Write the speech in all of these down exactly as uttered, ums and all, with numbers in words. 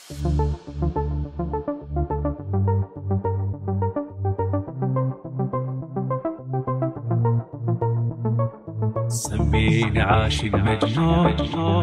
سميني عاشق مجنون،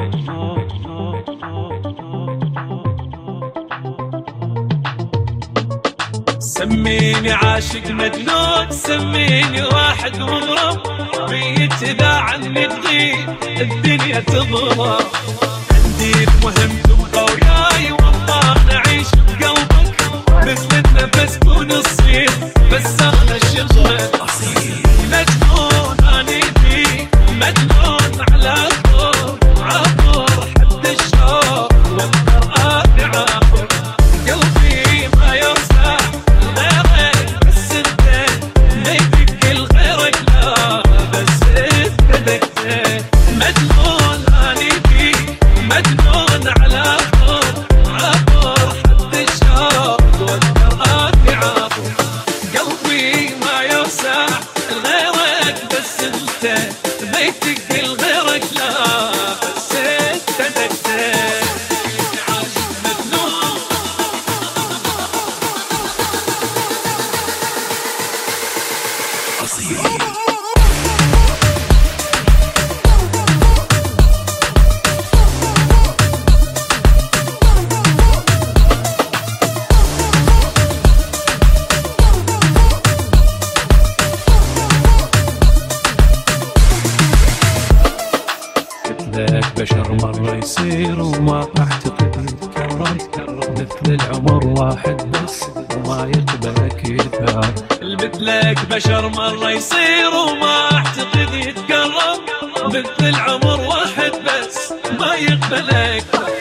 سميني عاشق مجنون، سميني واحد مغرم، ميت إذا عني تغيب الدنيا تضرب. عندي المهم تبقى وياي والله نعيش بقلبك مثل النفس كون الصيف، بس أنا شغلك أصيل مجنون أني فيك، مجنون على طول عبر حد الشوق والقرآن عابر. قلبي ما يرتاح غيرك بس انت، ميتك الغيرك لا بس انت دكتك. مجنون أني فيك، مجنون على طول عبر حد الشوق والقرآن عابر. قلبي ما يرتاح غيرك بس انت، بيتك الغيرك لا بس انت دكتك. عاشق مجنون أصيل. مثلك بشر مرة يصير وما أعتقد يتكرر، مثل العمر واحد بس وما يقبلك يتكرر. مثلك بشر مرة يصير وما أعتقد يتكرر، مثل العمر واحد بس ما يقبلك.